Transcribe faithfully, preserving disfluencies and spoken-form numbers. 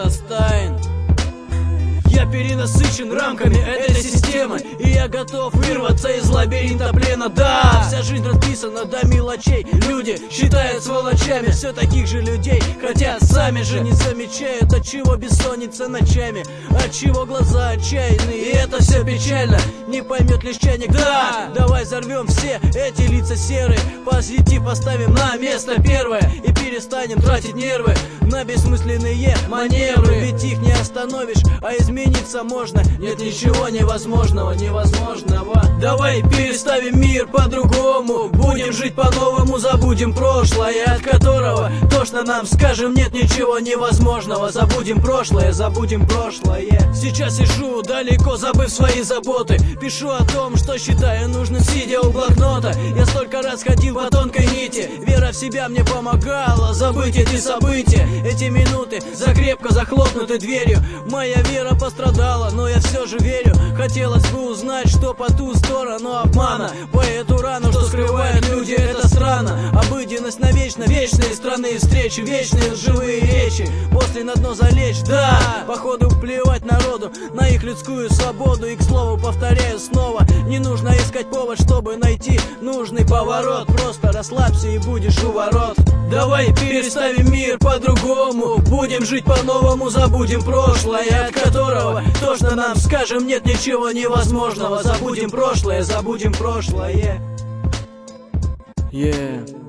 Стайн. Я перенасыщен рамками этой системы, и я готов вырваться из лабиринта плена. Да, вся жизнь расписана до мелочей. Люди считают сволочами все таких же людей, хотя сами же не замечают, от чего бессонница ночами, от чего глаза отчаянные. И это все печально, не поймет лишь чайник. Да, давай взорвем все эти лица серые, по сети поставим на место первое и перестанем тратить нервы на бессмысленные маневры. Ведь их не остановишь, а измениться можно. Нет ничего невозможного, невозможного. Давай переставим мир по-другому, будем жить по-новому, забудем прошлое, от которого тошно нам скажем. Нет ничего невозможного, забудем прошлое, забудем прошлое. Сейчас сижу далеко, забыв свои заботы, пишу о том, что считаю нужным, сидя у блокнота. Я столько раз ходил по тонкой нити, вера в себя мне помогала забыть эти события. Эти минуты за крепко захлопнутой дверью. Моя вера пострадала, но я все же верю. Хотелось бы узнать, что по ту сторону обмана, по эту рану, что скрывают люди, это странно. Обыденность навечно, вечные странные встречи, вечные живые речи, после на дно залечь. Да, походу плевать народу на их людскую свободу. И к слову повторяю снова, не нужно искать повод, чтобы найти нужный поворот. Просто расслабься и будешь у ворот. Давай переставим мир по-другому, будем жить по-новому, забудем прошлое, от которого тошно нам скажем. Нет ничего невозможного, забудем прошлое, забудем прошлое. Yeah.